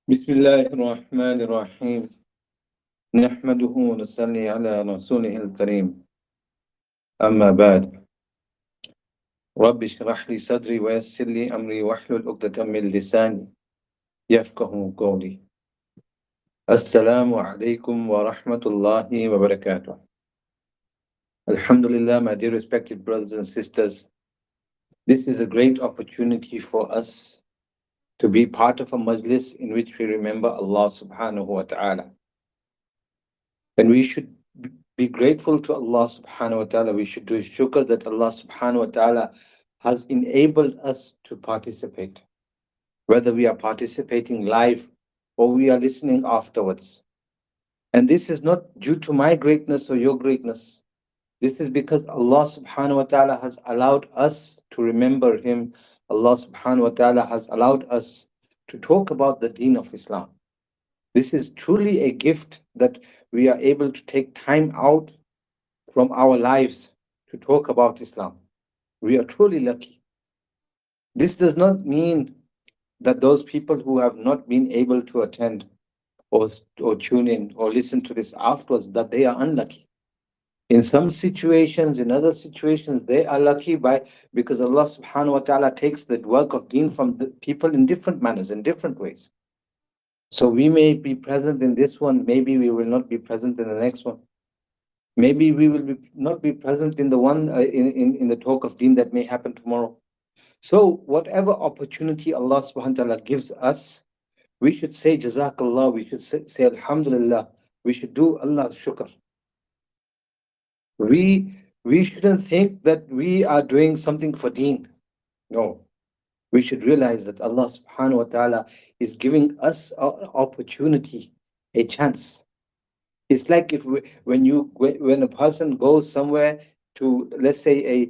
بسم الله الرحمن الرحيم نحمده ونصلي على رسوله الكريم أما بعد رب اشرح لي صدري ويسر لي أمري واحلل عقدة من لساني يفقه قولي السلام عليكم ورحمة الله وبركاته. Alhamdulillah, my dear respected brothers and sisters, this is a great opportunity for us to be part of a majlis in which we remember Allah subhanahu wa ta'ala. And we should be grateful to Allah subhanahu wa ta'ala. We should do shukr that Allah subhanahu wa ta'ala has enabled us to participate, whether we are participating live or we are listening afterwards. And this is not due to my greatness or your greatness. This is because Allah subhanahu wa ta'ala has allowed us to remember Him. Allah subhanahu wa ta'ala has allowed us to talk about the deen of Islam. This is truly a gift that we are able to take time out from our lives to talk about Islam. We are truly lucky. This does not mean that those people who have not been able to attend or tune in or listen to this afterwards, that they are unlucky. In some situations, in other situations, they are lucky because Allah subhanahu wa ta'ala takes the work of deen from the people in different manners, in different ways. So we may be present in this one, maybe we will not be present in the next one. Maybe we will not be present in the one in the talk of deen that may happen tomorrow. So whatever opportunity Allah subhanahu wa ta'ala gives us, we should say Jazakallah, we should say Alhamdulillah, we should do Allah's shukr. We shouldn't think that we are doing something for deen. No. We should realize that Allah subhanahu wa ta'ala is giving us an opportunity, a chance. It's like when a person goes somewhere to, let's say,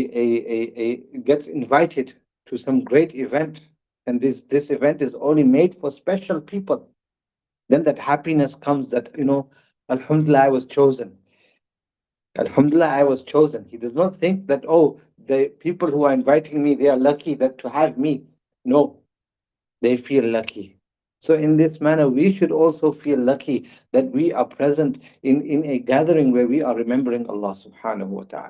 gets invited to some great event, and this event is only made for special people. Then that happiness comes that, Alhamdulillah, I was chosen. Alhamdulillah, I was chosen. He does not think that, oh, the people who are inviting me, they are lucky that to have me. No, they feel lucky. So in this manner, we should also feel lucky that we are present in a gathering where we are remembering Allah subhanahu wa ta'ala.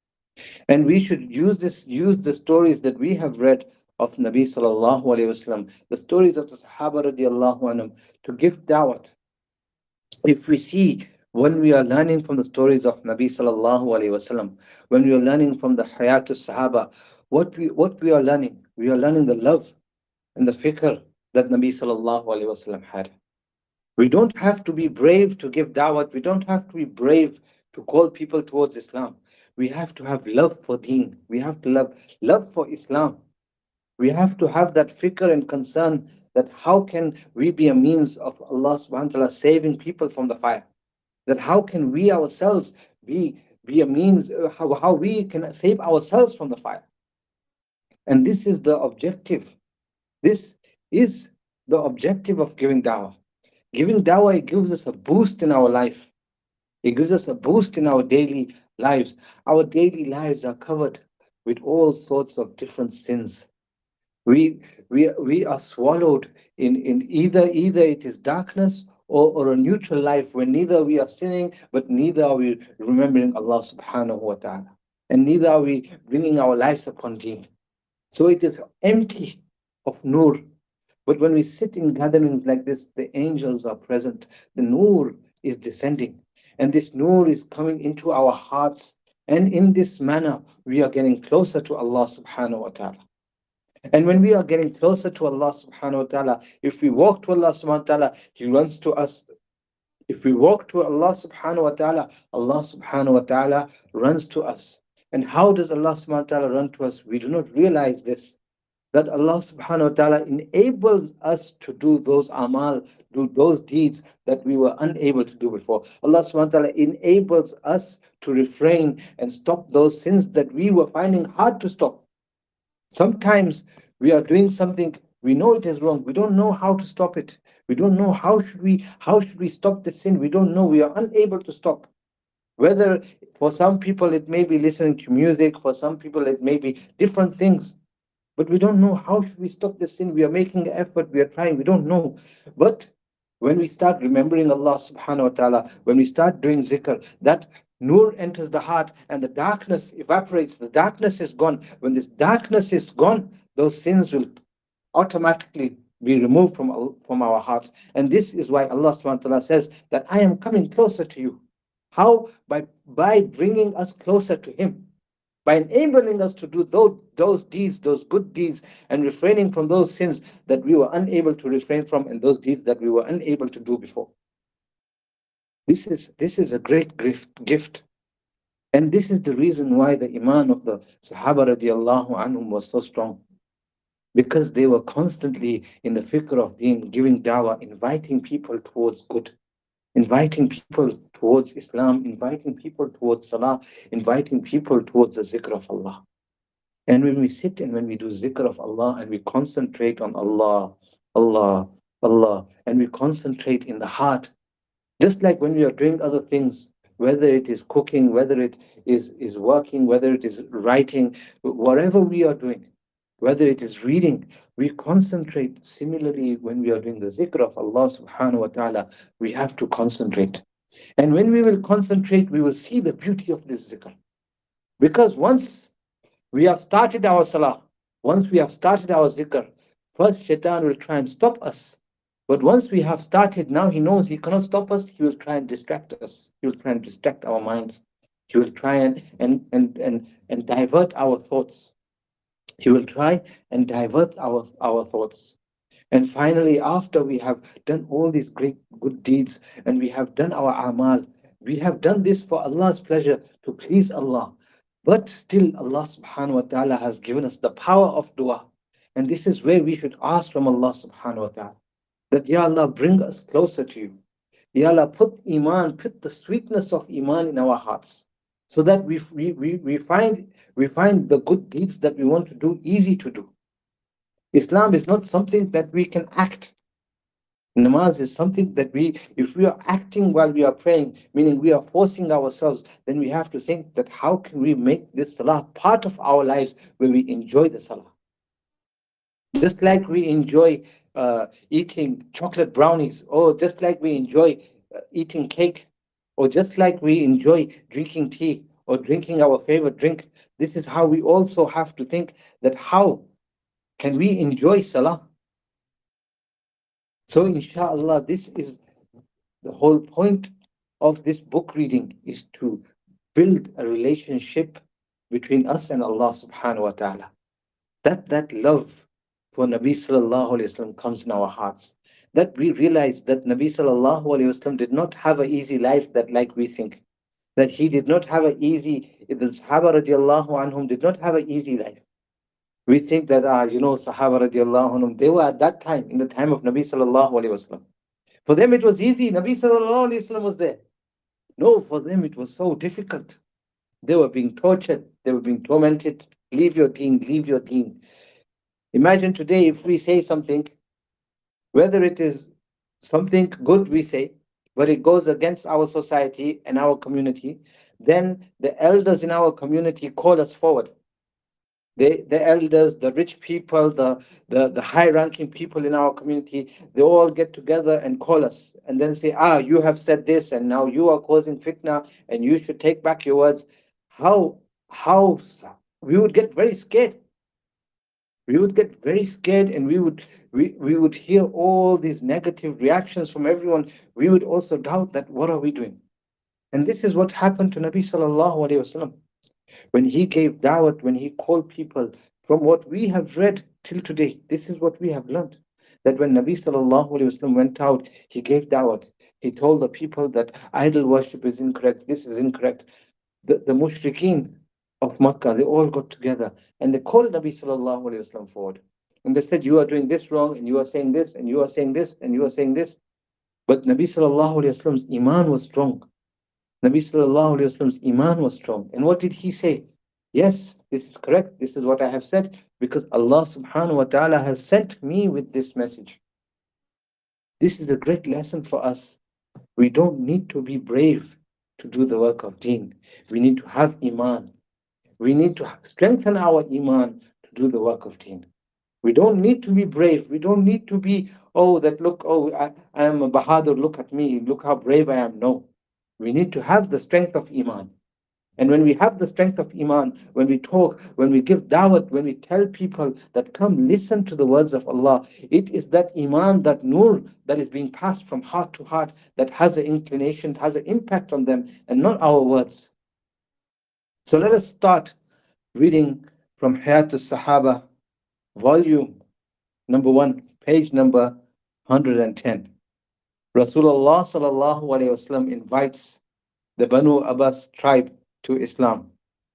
And we should use the stories that we have read of Nabi sallallahu alayhi wasallam, the stories of the Sahaba radiallahu anhum, to give da'wat. If we see, when we are learning from the stories of Nabi sallallahu alayhi wasallam, when we are learning from the Hayatul Sahaba, what we are learning? We are learning the love and the fikr that Nabi sallallahu alayhi wasallam had. We don't have to be brave to give da'wat. We don't have to be brave to call people towards Islam. We have to have love for deen. We have to love for Islam. We have to have that fikr and concern that how can we be a means of Allah subhanahu wa ta'ala saving people from the fire? That how can we ourselves be a means, how we can save ourselves from the fire? And this is the objective. This is the objective of giving dawah. Giving dawah, it gives us a boost in our life. It gives us a boost in our daily lives. Our daily lives are covered with all sorts of different sins. We are swallowed in either it is darkness or a neutral life where neither we are sinning, but neither are we remembering Allah subhanahu wa ta'ala. And neither are we bringing our lives upon deen. So it is empty of nur. But when we sit in gatherings like this, the angels are present. The nur is descending. And this nur is coming into our hearts. And in this manner, we are getting closer to Allah subhanahu wa ta'ala. And when we are getting closer to Allah subhanahu wa ta'ala, if we walk to Allah subhanahu wa ta'ala, He runs to us. If we walk to Allah subhanahu wa ta'ala, Allah subhanahu wa ta'ala runs to us. And how does Allah subhanahu wa ta'ala run to us? We do not realize this. That Allah subhanahu wa ta'ala enables us to do those amal, do those deeds that we were unable to do before. Allah subhanahu wa ta'ala enables us to refrain and stop those sins that we were finding hard to stop. Sometimes we are doing something, we know it is wrong, we don't know how to stop it. We don't know how should we stop the sin. We don't know, we are unable to stop. Whether for some people it may be listening to music, for some people it may be different things. but we don't know how should we stop this sin. We are making an effort, we are trying, we don't know. But when we start remembering Allah subhanahu wa ta'ala, when we start doing zikr, that nur enters the heart and the darkness evaporates, the darkness is gone. When this darkness is gone, those sins will automatically be removed from our hearts. And this is why Allah subhanahu wa ta'ala says that I am coming closer to you. How? By bringing us closer to Him, by enabling us to do those deeds, those good deeds, and refraining from those sins that we were unable to refrain from, and those deeds that we were unable to do before. This is a great gift. And this is the reason why the iman of the Sahaba radiallahu anhum was so strong. Because they were constantly in the fikr of deen, giving dawah, inviting people towards good, inviting people towards Islam, inviting people towards salah, inviting people towards the zikr of Allah. And when we sit and when we do zikr of Allah and we concentrate on Allah, Allah, Allah, and we concentrate in the heart, just like when we are doing other things, whether it is cooking, whether it is working, whether it is writing, whatever we are doing, whether it is reading, we concentrate. Similarly, when we are doing the zikr of Allah subhanahu wa ta'ala, we have to concentrate. And when we will concentrate, we will see the beauty of this zikr. Because once we have started our salah, once we have started our zikr, first shaitan will try and stop us. But once we have started, now he knows he cannot stop us, he will try and distract us. He will try and distract our minds. He will try and divert our thoughts. He will try and divert our thoughts. And finally, after we have done all these great good deeds and we have done our amal, we have done this for Allah's pleasure, to please Allah. But still, Allah subhanahu wa ta'ala has given us the power of dua. And this is where we should ask from Allah subhanahu wa ta'ala that, Ya Allah, bring us closer to you. Ya Allah, put iman, put the sweetness of iman in our hearts, so that we find the good deeds that we want to do easy to do. Islam is not something that we can act. Namaz is something that if we are acting while we are praying, meaning we are forcing ourselves, then we have to think that how can we make this salah part of our lives where we enjoy the salah. Just like we enjoy eating chocolate brownies, or just like we enjoy eating cake, or just like we enjoy drinking tea or drinking our favorite drink, this is how we also have to think that how can we enjoy salah. So inshallah, this is the whole point of this book reading, is to build a relationship between us and Allah subhanahu wa ta'ala. That love for Nabi sallallahu alayhi wasallam comes in our hearts. That we realize that Nabi sallallahu alayhi wasallam did not have an easy life that like we think. That he did not have an easy, the Sahaba radiallahu anhum did not have an easy life. We think that, Sahaba radiallahu anhum, they were at that time, in the time of Nabi sallallahu alayhi wasallam. For them it was easy. Nabi sallallahu alayhi wasallam was there. No, for them it was so difficult. They were being tortured. They were being tormented. Leave your deen, leave your deen. Imagine today if we say something, whether it is something good we say, but it goes against our society and our community, then the elders in our community call us forward. The elders, the rich people, the high-ranking people in our community, they all get together and call us and then say, you have said this and now you are causing fitna and you should take back your words. How we would get very scared. We would get very scared, and we would hear all these negative reactions from everyone. We would also doubt that, what are we doing? And this is what happened to Nabi sallallahu alaihi wasallam. When he gave da'wat, when he called people, from what we have read till today, this is what we have learned. That when Nabi sallallahu alaihi wasallam went out, he gave da'wat. He told the people that idol worship is incorrect, this is incorrect. The mushrikeen of Makkah, they all got together and they called Nabi sallallahu alaihi wasallam forward. And they said, you are doing this wrong, and you are saying this, and you are saying this, and you are saying this. But Nabi sallallahu alaihi wasallam's iman was strong. Nabi sallallahu alaihi wasallam's iman was strong. And what did he say? Yes, this is correct. This is what I have said, because Allah subhanahu wa ta'ala has sent me with this message. This is a great lesson for us. We don't need to be brave to do the work of deen. We need to have iman. We need to strengthen our iman to do the work of deen. We don't need to be brave. We don't need to be, oh, that look, oh, I am a Bahadur, look at me, look how brave I am. No. We need to have the strength of Iman. And when we have the strength of Iman, when we talk, when we give da'wat, when we tell people that come listen to the words of Allah, it is that Iman, that nur that is being passed from heart to heart that has an inclination, has an impact on them, and not our words. So let us start reading from Hayat al-Sahaba, volume number 1, page number 110. Rasulullah sallallahu alayhi wasallam invites the Banu Abbas tribe to Islam.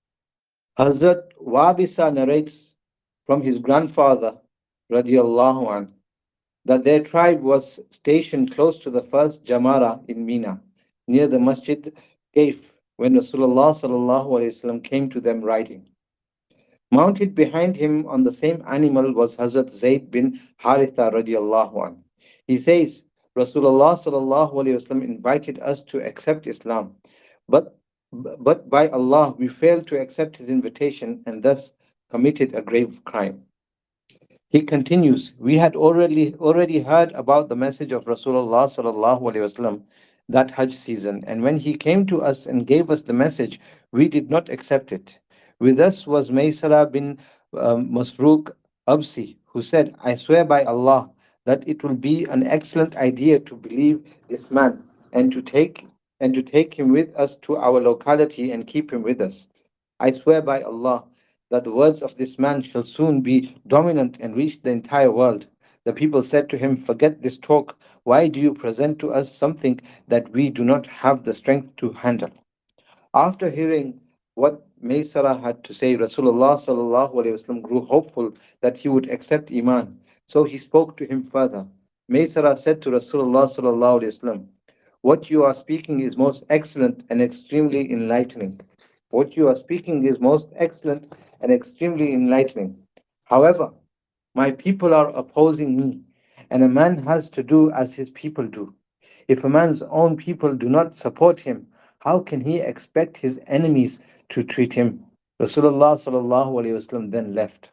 Hazrat Wabisa narrates from his grandfather, radiallahu anh, that their tribe was stationed close to the first Jamara in Mina, near the Masjid Kaif, when Rasulullah sallallahu alaihi wasallam came to them riding. Mounted behind him on the same animal was Hazrat Zayd bin Haritha radiallahu anh. He says, Rasulullah sallallahu alaihi wasallam invited us to accept Islam, but by Allah we failed to accept his invitation and thus committed a grave crime. He continues, we had already heard about the message of Rasulullah sallallahu alaihi wasallam that Hajj season, and when he came to us and gave us the message, we did not accept it. With us was Maysara bin Masruq Absi, who said, I swear by Allah that it will be an excellent idea to believe this man and to take him with us to our locality and keep him with us. I swear by Allah that the words of this man shall soon be dominant and reach the entire world. The people said to him, forget this talk. Why do you present to us something that we do not have the strength to handle? After hearing what Maysara had to say, Rasulullah sallallahu alaihi wasallam grew hopeful that he would accept Iman. So he spoke to him further. Maysara said to Rasulullah sallallahu alaihi wasallam, what you are speaking is most excellent and extremely enlightening. What you are speaking is most excellent and extremely enlightening. However, my people are opposing me, and a man has to do as his people do. If a man's own people do not support him, how can he expect his enemies to treat him? Rasulullah sallallahu alaihi wasallam then left.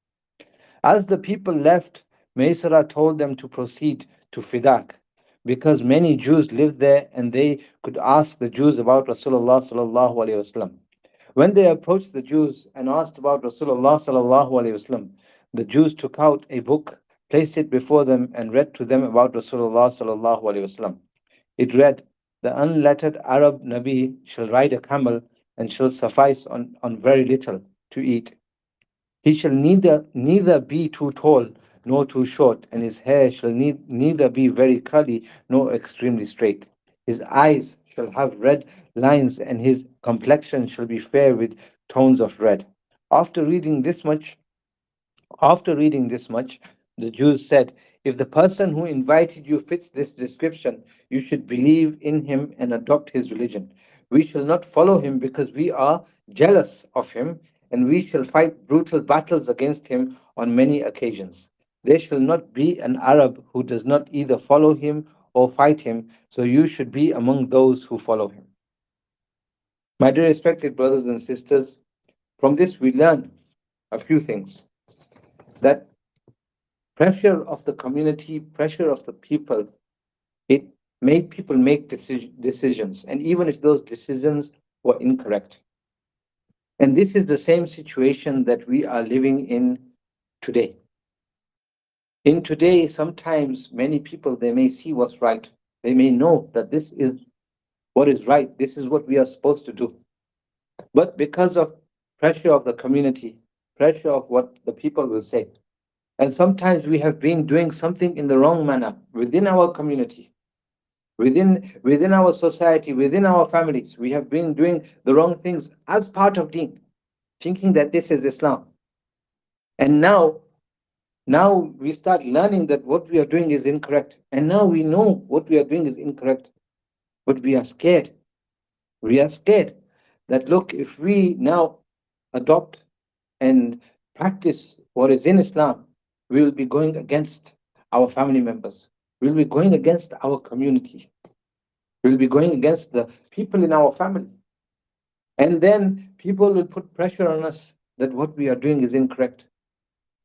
As the people left, Maysara told them to proceed to Fidak, because many Jews lived there and they could ask the Jews about Rasulullah sallallahu alaihi wasallam. When they approached the Jews and asked about Rasulullah sallallahu alaihi wasallam, the Jews took out a book, placed it before them, and read to them about Rasulullah sallallahu alaihi wasallam. It read, the unlettered Arab Nabi shall ride a camel and shall suffice on very little to eat. He shall neither be too tall nor too short, and his hair shall neither be very curly nor extremely straight. His eyes shall have red lines, and his complexion shall be fair with tones of red. After reading this much, the Jews said, if the person who invited you fits this description, you should believe in him and adopt his religion. We shall not follow him because we are jealous of him, and we shall fight brutal battles against him on many occasions. There shall not be an Arab who does not either follow him or fight him, so you should be among those who follow him. My dear respected brothers and sisters, from this we learn a few things. That pressure of the community, pressure of the people, it made people make decisions, and even if those decisions were incorrect. And this is the same situation that we are living in today. In today, sometimes many people, they may see what's right. They may know that this is what is right. This is what we are supposed to do. But because of pressure of the community, pressure of what the people will say, and sometimes we have been doing something in the wrong manner within our community, within our society, within our families, we have been doing the wrong things as part of deen, thinking that this is Islam. And now we start learning that what we are doing is incorrect. And now we know what we are doing is incorrect. But we are scared. We are scared that, look, if we now adopt and practice what is in Islam, we will be going against our family members. We will be going against our community. We will be going against the people in our family. And then people will put pressure on us that what we are doing is incorrect.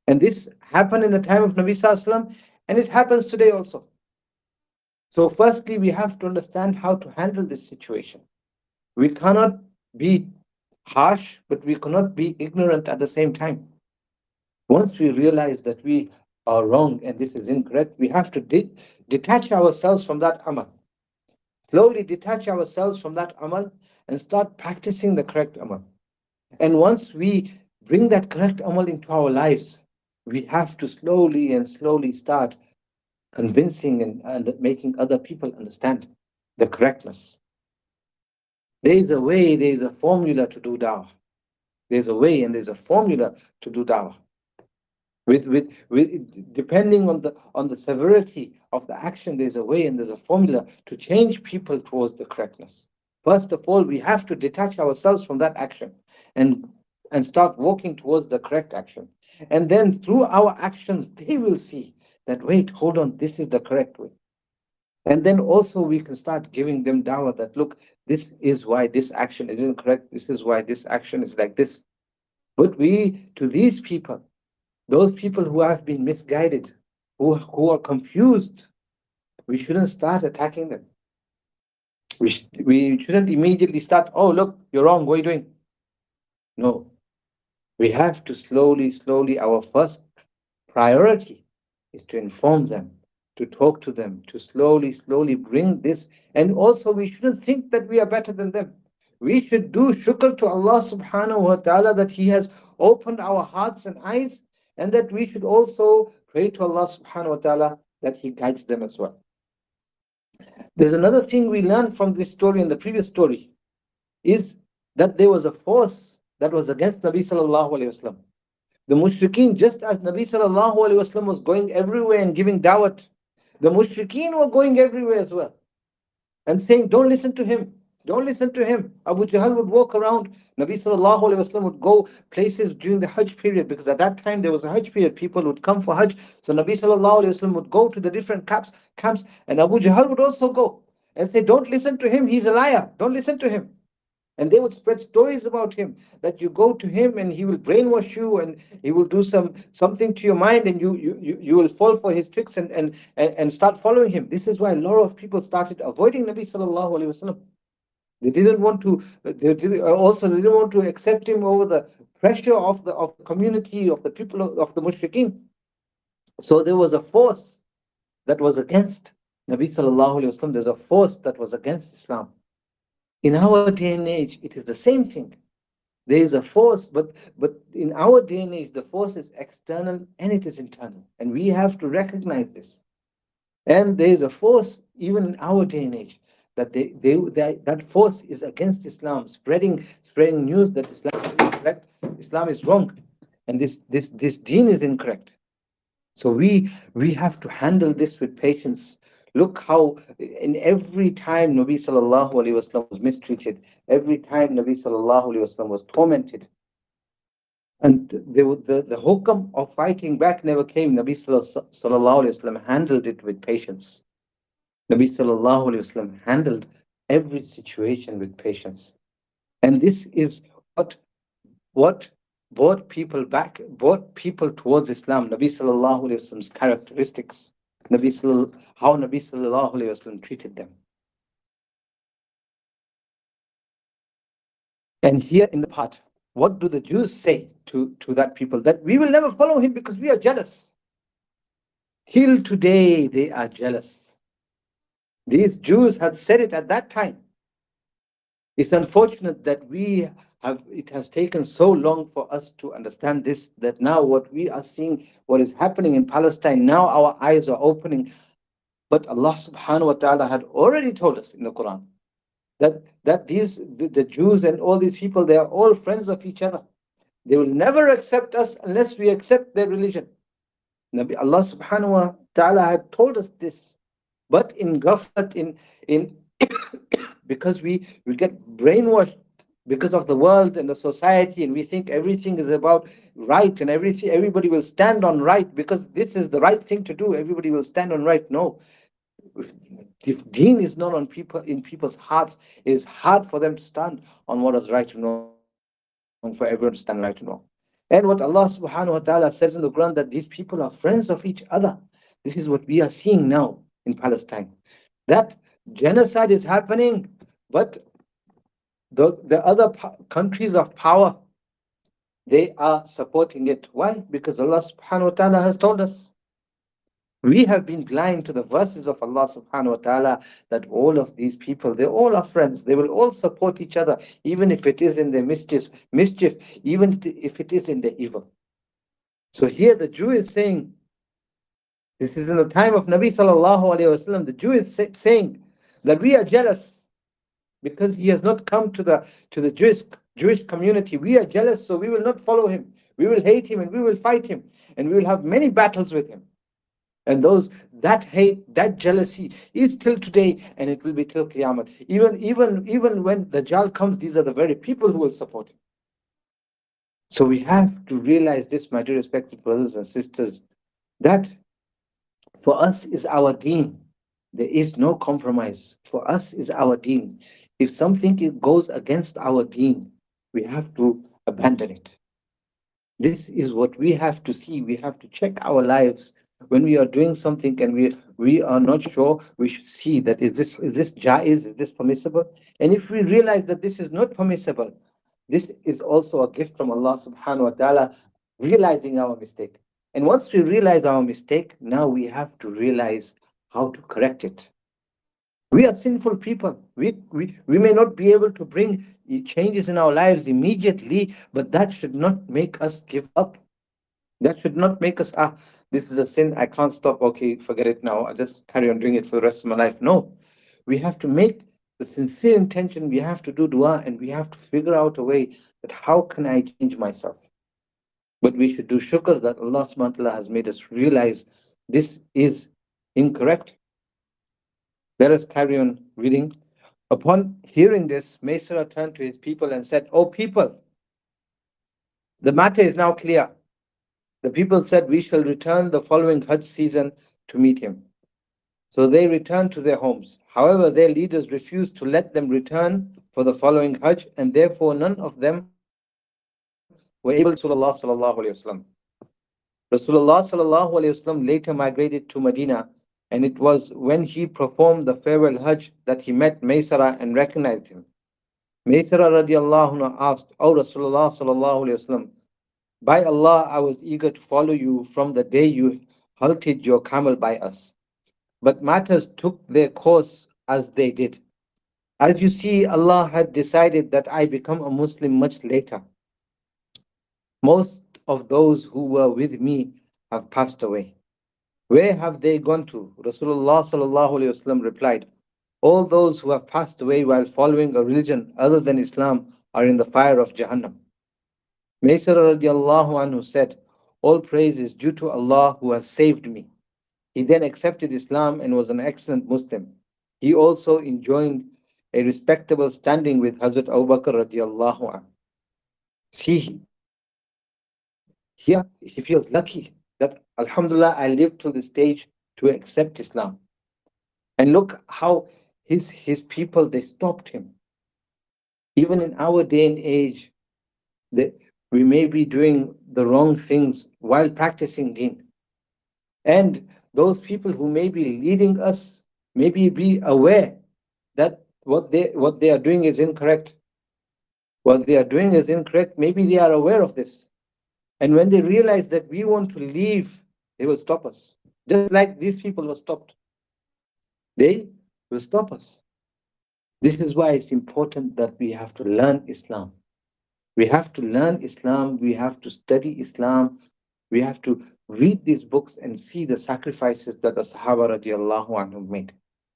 And this happened in the time of Nabi Sallallahu Alaihi Wasallam, and it happens today also. So, firstly, we have to understand how to handle this situation. We cannot be harsh, but we cannot be ignorant at the same time. Once we realize that we are wrong and this is incorrect, we have to detach ourselves from that amal. Slowly detach ourselves from that amal and start practicing the correct amal. And once we bring that correct amal into our lives, we have to slowly and slowly start convincing and making other people understand the correctness. There is a way, there is a formula to do dawah. There's a way and there's a formula to do dawah. With depending on the severity of the action, there's a way and there's a formula to change people towards the correctness. First of all, we have to detach ourselves from that action and start walking towards the correct action. And then through our actions, they will see that, wait, hold on, this is the correct way. And then also we can start giving them dawah that, look, this is why this action isn't correct. This is why this action is like this. But we, to these people, those people who have been misguided, who are confused, we shouldn't start attacking them. We shouldn't immediately start, oh, look, you're wrong, what are you doing? No, we have to slowly, slowly, our first priority is to inform them, to talk to them, to slowly, slowly bring this. And also, we shouldn't think that we are better than them. We should do shukr to Allah subhanahu wa ta'ala that He has opened our hearts and eyes, and that we should also pray to Allah subhanahu wa ta'ala that He guides them as well. There's another thing we learned from this story and the previous story is that there was a force that was against Nabi sallallahu alayhi wasallam. The mushrikeen, just as Nabi sallallahu alayhi wasallam was going everywhere and giving dawat, the mushrikeen were going everywhere as well and saying, don't listen to him. Don't listen to him. Abu Jahl would walk around. Nabi sallallahu alayhi wasallam would go places during the Hajj period, because at that time there was a Hajj period. People would come for Hajj. So Nabi sallallahu alayhi wasallam would go to the different camps, and Abu Jahl would also go and say, don't listen to him. He's a liar. Don't listen to him. And they would spread stories about him, that you go to him and he will brainwash you and he will do something to your mind, and you will fall for his tricks and start following him. This is why a lot of people started avoiding Nabi sallallahu alaihi wasallam. They didn't want to. They didn't want to accept him over the pressure of the community, of the people of the mushrikeen. So there was a force that was against Nabi sallallahu alaihi wasallam. There's a force that was against Islam. In our day and age, it is the same thing. There is a force, but in our day and age, the force is external and it is internal, and we have to recognize this. And there is a force even in our day and age that that force is against Islam, spreading news that Islam is incorrect, Islam is wrong, and this deen is incorrect. So we have to handle this with patience. Look how in every time Nabi sallallahu alaihi wasallam was mistreated, every time Nabi sallallahu alaihi wasallam was tormented, and the hukam of fighting back never came. Nabi sallallahu alaihi wasallam handled it with patience. Nabi sallallahu alaihi wasallam handled every situation with patience, and this is what brought people towards Islam. Nabi sallallahu alaihi wasallam's characteristics, how Nabi sallallahu alaihi wasallam treated them. And here in the part, what do the Jews say to that people? That we will never follow him because we are jealous. Till today, they are jealous. These Jews had said it at that time. It's unfortunate that it has taken so long for us to understand this, that now what we are seeing, what is happening in Palestine, now our eyes are opening. But Allah subhanahu wa ta'ala had already told us in the Quran that the Jews and all these people, they are all friends of each other. They will never accept us unless we accept their religion. Allah subhanahu wa ta'ala had told us this. But in ghaflat, in because we get brainwashed because of the world and the society, and we think everything is about right, and everybody will stand on right because this is the right thing to do. Everybody will stand on right. No. If deen is not in people's hearts, it is hard for them to stand on what is right and wrong, for everyone to stand right and wrong. And what Allah subhanahu wa ta'ala says in the Quran, that these people are friends of each other. This is what we are seeing now in Palestine. That genocide is happening, but the other countries of power, they are supporting it. Why? Because Allah subhanahu wa ta'ala has told us. We have been blind to the verses of Allah subhanahu wa ta'ala, that all of these people, they all are friends. They will all support each other, even if it is in their mischief, even if it is in their evil. So here the Jew is saying, this is in the time of Nabi sallallahu alayhi wasallam, the Jew is saying that we are jealous because he has not come to the Jewish community. We are jealous, so we will not follow him. We will hate him and we will fight him, and we will have many battles with him. And that hate, that jealousy is till today, and it will be till Qiyamah. Even when Dajjal comes, these are the very people who will support him. So we have to realize this, my dear respected brothers and sisters, that for us is our deen. There is no compromise. For us is our deen. If something goes against our deen, we have to abandon it. This is what we have to see. We have to check our lives. When we are doing something and we are not sure, we should see that is this jaiz, is this permissible? And if we realize that this is not permissible, this is also a gift from Allah subhanahu wa ta'ala, realizing our mistake. And once we realize our mistake, now we have to realize how to correct it. We are sinful people. We may not be able to bring changes in our lives immediately, but that should not make us give up. That should not make us, this is a sin, I can't stop, okay, forget it now, I'll just carry on doing it for the rest of my life. No, we have to make the sincere intention, we have to do dua, and we have to figure out a way that how can I change myself. But we should do shukr that Allah subhanahu wa ta'ala has made us realize this is incorrect. Let us carry on reading. Upon hearing this, Maysara turned to his people and said, "O people, the matter is now clear." The people said, "We shall return the following Hajj season to meet him." So they returned to their homes. However, their leaders refused to let them return for the following Hajj, and therefore none of them were able to Rasulullah sallallahu alayhi wasallam. Rasulullah sallallahu alayhi wasallam later migrated to Medina, and it was when he performed the farewell Hajj that he met Maysara and recognized him. Maysara radiallahu anhu asked, "O Rasulullah sallallahu alayhi wasallam, by Allah, I was eager to follow you from the day you halted your camel by us. But matters took their course as they did. As you see, Allah had decided that I become a Muslim much later. Most of those who were with me have passed away. Where have they gone to?" Rasulullah sallallahu alaihi wasallam replied, "All those who have passed away while following a religion other than Islam are in the fire of Jahannam." Maysara radiallahu anhu said, "All praise is due to Allah who has saved me." He then accepted Islam and was an excellent Muslim. He also enjoyed a respectable standing with Hazrat Abu Bakr radiallahu anhu. See, here he feels lucky that Alhamdulillah, I lived to the stage to accept Islam. And look how his people, they stopped him. Even in our day and age, we may be doing the wrong things while practicing deen. And those people who may be leading us, maybe be aware that what they are doing is incorrect. What they are doing is incorrect. Maybe they are aware of this. And when they realize that we want to leave, they will stop us. Just like these people were stopped. They will stop us. This is why it's important that we have to learn Islam. We have to learn Islam. We have to study Islam. We have to read these books and see the sacrifices that the Sahaba radiallahu anhum made.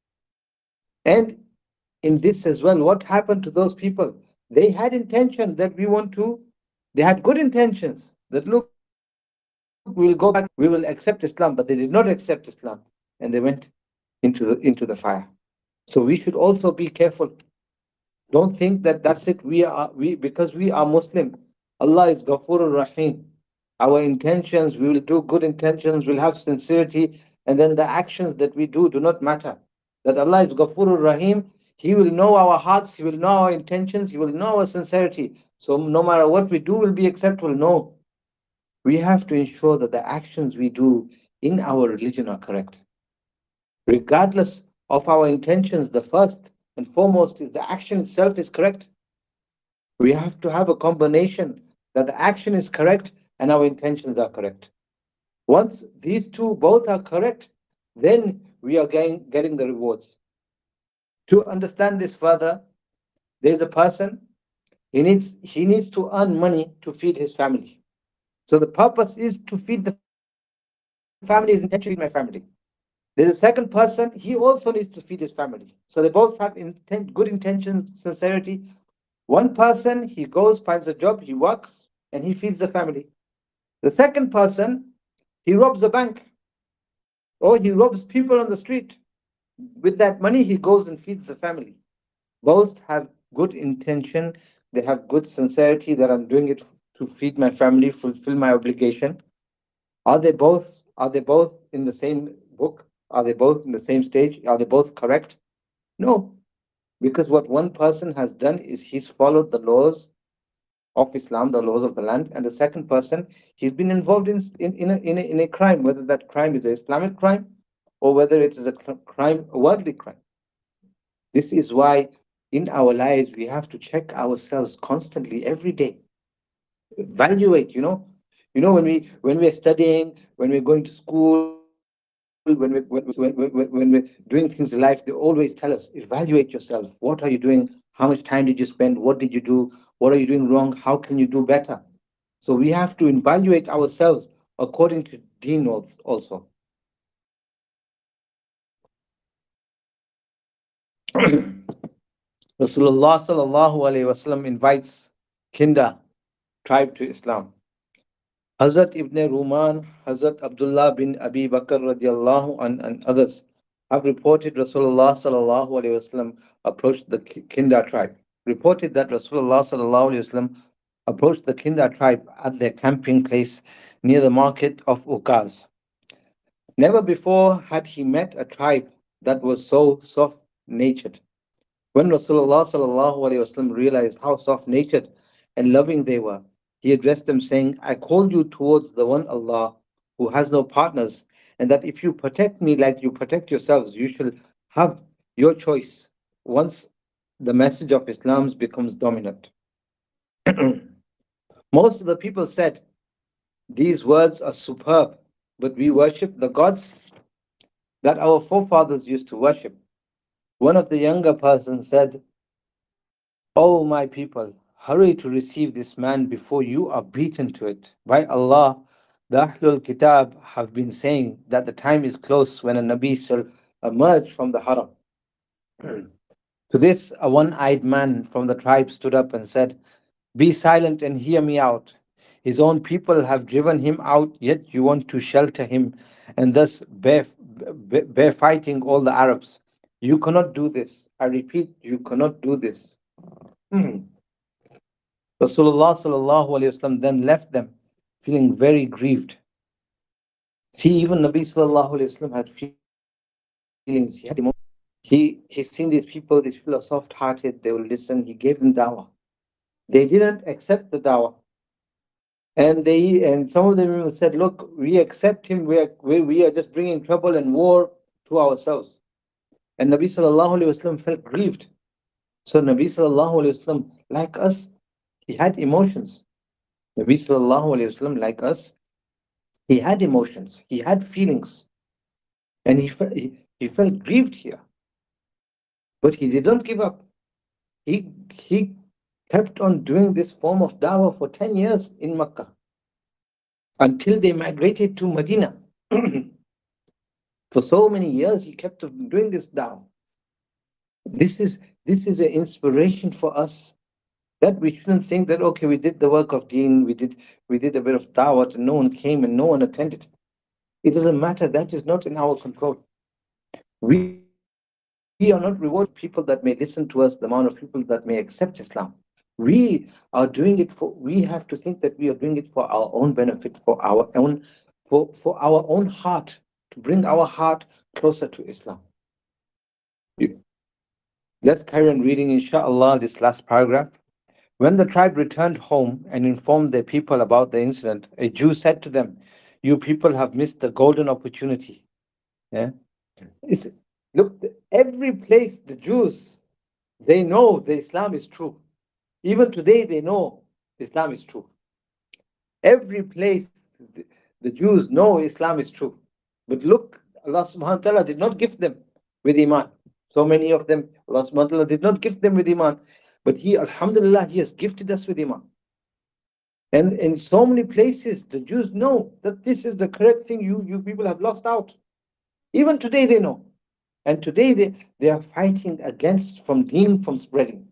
And in this as well, what happened to those people? They had intention that they had good intentions that look, we'll go back, we will accept Islam, but they did not accept Islam, and they went into the fire. So we should also be careful. Don't think that that's it. Because we are Muslim, Allah is Ghafurur Rahim. Our intentions, we will do good intentions, we'll have sincerity, and then the actions that we do not matter. That Allah is Ghafurur Rahim. He will know our hearts, He will know our intentions, He will know our sincerity. So no matter what we do will be acceptable. No. We have to ensure that the actions we do in our religion are correct. Regardless of our intentions, the first and foremost is the action itself is correct. We have to have a combination that the action is correct and our intentions are correct. Once these two both are correct, then we are getting the rewards. To understand this further, there's a person, he needs to earn money to feed his family. So the purpose is to feed the family, is intention to feed my family. There's a second person, he also needs to feed his family. So they both have good intentions, sincerity. One person, he goes, finds a job, he works, and he feeds the family. The second person, he robs a bank or he robs people on the street. With that money, he goes and feeds the family. Both have good intention, they have good sincerity that I'm doing it to feed my family, fulfill my obligation. Are they both in the same book? Are they both in the same stage? Are they both correct? No, because what one person has done is he's followed the laws of Islam, the laws of the land, and the second person, he's been involved in a crime, whether that crime is an Islamic crime or whether it is a worldly crime. This is why in our lives we have to check ourselves constantly every day, evaluate. When we're studying, when we're going to school, when we're doing things in life, they always tell us, evaluate yourself. What are you doing? How much time did you spend? What did you do? What are you doing wrong? How can you do better? So we have to evaluate ourselves according to deen also. Rasulullah sallallahu alaihi wasallam invites Kinda tribe to Islam. Hazrat Ibn Ruman, Hazrat Abdullah bin Abi Bakr radiallahu and others have reported Rasulullah sallallahu alaihi wasallam approached the Kinda tribe. Reported that Rasulullah sallallahu alaihi wasallam approached the Kinda tribe at their camping place near the market of Ukaz. Never before had he met a tribe that was so soft-natured. When Rasulullah sallallahu alaihi wasallam realized how soft-natured and loving they were, he addressed them saying, I call you towards the one Allah who has no partners, and that if you protect me like you protect yourselves, you shall have your choice once the message of Islam becomes dominant. Most of the people said, these words are superb, but we worship the gods that our forefathers used to worship. One of the younger persons said, O my people, hurry to receive this man before you are beaten to it. By Allah, the Ahlul Kitab have been saying that the time is close when a Nabi shall emerge from the Haram. To this, a one-eyed man from the tribe stood up and said, Be silent and hear me out. His own people have driven him out, yet you want to shelter him and thus bear fighting all the Arabs. You cannot do this. I repeat, you cannot do this. Rasulullah sallallahu alaihi wasallam then left them, feeling very grieved. See, even Nabi sallallahu alaihi wasallam had feelings. He had emotions. He's seen these people. These people are soft-hearted. They will listen. He gave them dawah. They didn't accept the dawah, and some of them even said, "Look, we accept him. We are just bringing trouble and war to ourselves." And Nabi sallallahu alaihi wasallam felt grieved. So Nabi sallallahu alaihi wasallam, like us, he had emotions. Nabi sallallahu alaihi wasallam, like us, he had emotions. He had feelings, and he felt grieved here. But he did not give up. He kept on doing this form of dawah for 10 years in Makkah until they migrated to Medina. For so many years, he kept on doing this dawah. This is an inspiration for us, that we shouldn't think that, okay, we did the work of deen, we did a bit of dawah and no one came and no one attended. It doesn't matter. That is not in our control. We are not rewarding people that may listen to us, the amount of people that may accept Islam. We have to think that we are doing it for our own benefit, for our own heart, to bring our heart closer to Islam. Let's carry on reading, inshallah, this last paragraph. When the tribe returned home and informed their people about the incident, a Jew said to them, "You people have missed the golden opportunity." Yeah. It's, look, every place the Jews, they know the Islam is true. Even today, they know Islam is true. Every place the Jews know Islam is true. But look, Allah subhanahu wa ta'ala did not gift them with Iman. So many of them, Allah subhanahu wa ta'ala did not gift them with Iman. But He, Alhamdulillah, He has gifted us with Iman. And in so many places, the Jews know that this is the correct thing. You people have lost out. Even today, they know. And today, they are fighting against from deen from spreading.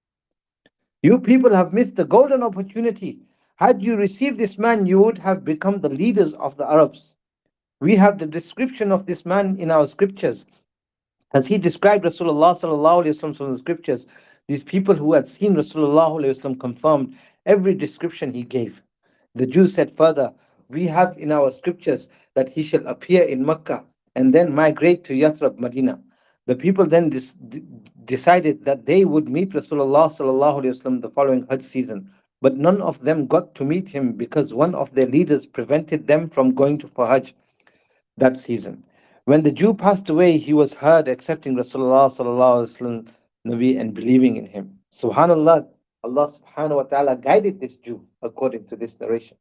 You people have missed the golden opportunity. Had you received this man, you would have become the leaders of the Arabs. We have the description of this man in our scriptures. As he described Rasulullah sallallahu alaihi wasallam from the scriptures, these people who had seen Rasulullah alaihi wasallam confirmed every description he gave. The Jews said further, "We have in our scriptures that he shall appear in Mecca and then migrate to Yathrib, Medina." The people then decided that they would meet Rasulullah sallallahu alaihi wasallam the following Hajj season, but none of them got to meet him because one of their leaders prevented them from going to for Hajj that season. When the Jew passed away, he was heard accepting Rasulullah sallallahu alaihi wasallam Nabi and believing in him. Subhanallah, Allah subhanahu wa ta'ala guided this Jew according to this narration.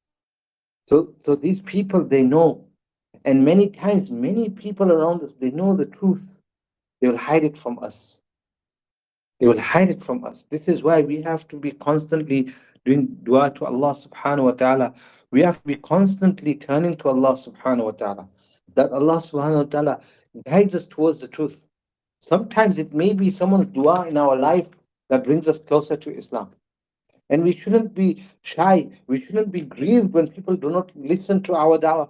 So these people, they know. And many times, many people around us, they know the truth. They will hide it from us. They will hide it from us. This is why we have to be constantly doing dua to Allah subhanahu wa ta'ala. We have to be constantly turning to Allah subhanahu wa ta'ala. That Allah subhanahu wa ta'ala guides us towards the truth. Sometimes it may be someone's dua in our life that brings us closer to Islam. And we shouldn't be shy. We shouldn't be grieved when people do not listen to our da'wah.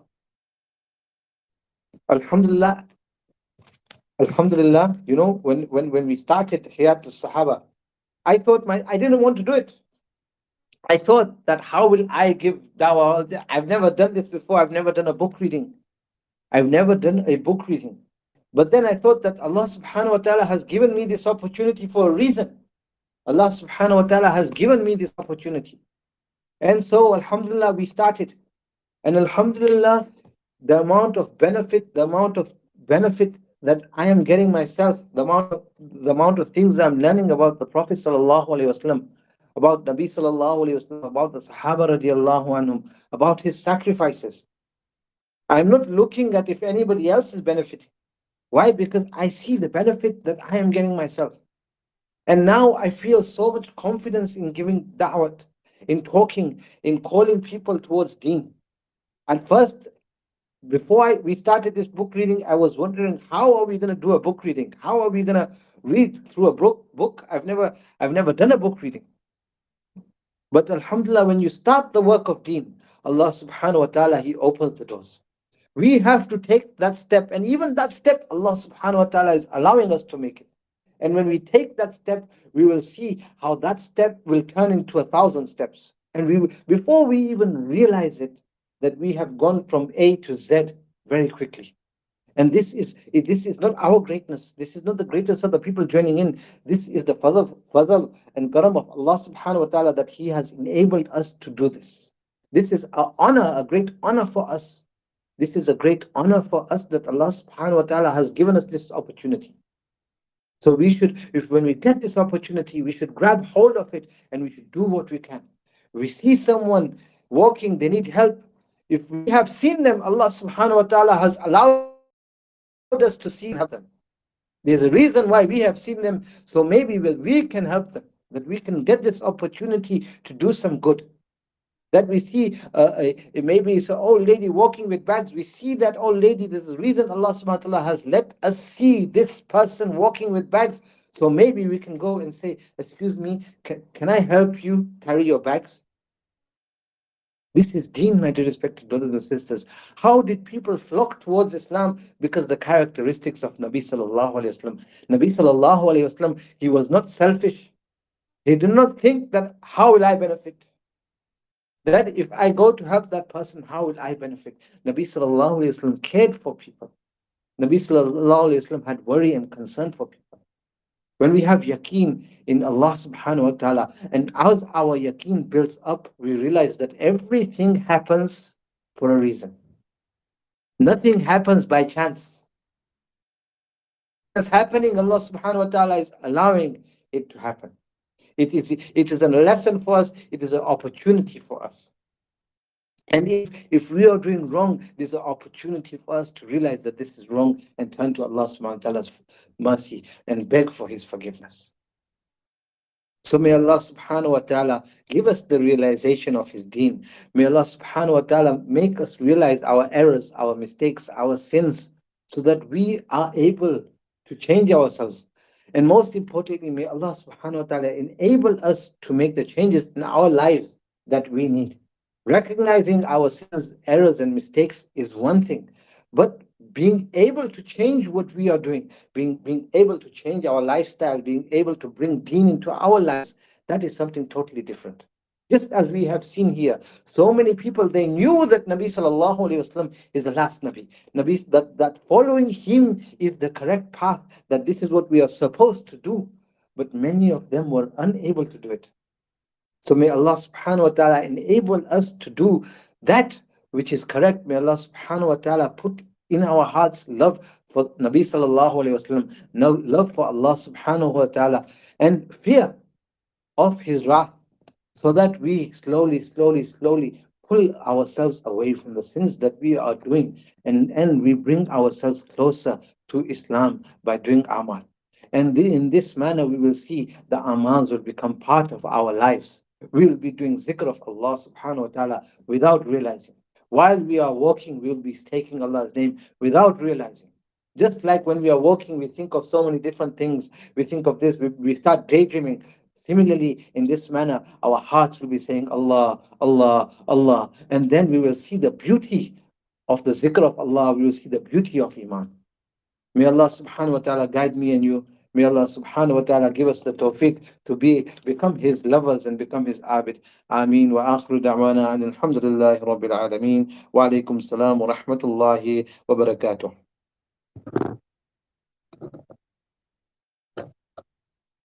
Alhamdulillah. Alhamdulillah, when we started Hayat al-Sahaba, I thought I didn't want to do it. I thought that how will I give dawah? I've never done this before. I've never done a book reading. I've never done a book reading. But then I thought that Allah subhanahu wa ta'ala has given me this opportunity for a reason. Allah subhanahu wa ta'ala has given me this opportunity. And so, alhamdulillah, we started. And alhamdulillah, the amount of benefit that I am getting myself, the amount of things I'm learning about the Prophet sallallahu alaihi wasallam, about Nabi sallallahu alaihi wasallam, about the Sahaba radiallahu anhum, about his sacrifices. I'm not looking at if anybody else is benefiting. Why? Because I see the benefit that I am getting myself. And now I feel so much confidence in giving da'wat, in talking, in calling people towards deen. At first, before we started this book reading, I was wondering, how are we going to do a book reading? How are we going to read through a book? I've never done a book reading. But alhamdulillah, when you start the work of deen, Allah subhanahu wa ta'ala, He opens the doors. We have to take that step. And even that step, Allah subhanahu wa ta'ala is allowing us to make it. And when we take that step, we will see how that step will turn into 1,000 steps. And before we even realize it, that we have gone from A to Z very quickly. And this is not our greatness. This is not the greatest of the people joining in. This is the fadl and karam of Allah subhanahu wa ta'ala that He has enabled us to do this. This is an honor, a great honor for us. This is a great honor for us that Allah subhanahu wa ta'ala has given us this opportunity. So we should, when we get this opportunity, we should grab hold of it and we should do what we can. We see someone walking, they need help. If we have seen them, Allah subhanahu wa ta'ala has allowed us to see and help them. There's a reason why we have seen them, so maybe we can help them, that we can get this opportunity to do some good. That we see, maybe it's an old lady walking with bags, we see that old lady, there's a reason Allah subhanahu wa ta'ala has let us see this person walking with bags, so maybe we can go and say, excuse me, can I help you carry your bags? This is deen, my dear respected brothers and sisters. How did people flock towards Islam? Because the characteristics of Nabi sallallahu alayhi wasallam. Nabi sallallahu alayhi wasallam, he was not selfish. He did not think that how will I benefit? That if I go to help that person, how will I benefit? Nabi sallallahu alayhi wasallam cared for people. Nabi sallallahu alayhi wasallam had worry and concern for people. When we have yaqeen in Allah subhanahu wa ta'ala, and as our yaqeen builds up, we realize that everything happens for a reason. Nothing happens by chance. It's happening, Allah subhanahu wa ta'ala is allowing it to happen. It is a lesson for us, it is an opportunity for us. And if we are doing wrong, there's an opportunity for us to realize that this is wrong and turn to Allah subhanahu wa ta'ala's mercy and beg for His forgiveness. So may Allah subhanahu wa ta'ala give us the realization of His deen. May Allah subhanahu wa ta'ala make us realize our errors, our mistakes, our sins, so that we are able to change ourselves. And most importantly, may Allah subhanahu wa ta'ala enable us to make the changes in our lives that we need. Recognizing our sins, errors, and mistakes is one thing, but being able to change what we are doing, being able to change our lifestyle, being able to bring deen into our lives, that is something totally different. Just as we have seen here, so many people, they knew that Nabi sallallahu alaihi wasallam is the last Nabi. Nabi, that following him is the correct path, that this is what we are supposed to do. But many of them were unable to do it. So may Allah subhanahu wa ta'ala enable us to do that which is correct. May Allah subhanahu wa ta'ala put in our hearts love for Nabi sallallahu alayhi wasallam, love for Allah subhanahu wa ta'ala, and fear of His wrath, so that we slowly pull ourselves away from the sins that we are doing, and we bring ourselves closer to Islam by doing amal. And in this manner, we will see the amals will become part of our lives. We will be doing zikr of Allah subhanahu wa ta'ala without realizing. While we are walking, we will be taking Allah's name without realizing. Just like when we are walking, we think of so many different things. We think of this, we start daydreaming. Similarly, in this manner, our hearts will be saying Allah, Allah, Allah. And then we will see the beauty of the zikr of Allah. We will see the beauty of Iman. May Allah subhanahu wa ta'ala guide me and you. May Allah subhanahu wa ta'ala give us the tawfiq to become His lovers and become His abid. Ameen. Wa akhiru da'wana alhamdulillahi rabbil alameen. Wa alaykum salam wa rahmatullahi wa barakatuh.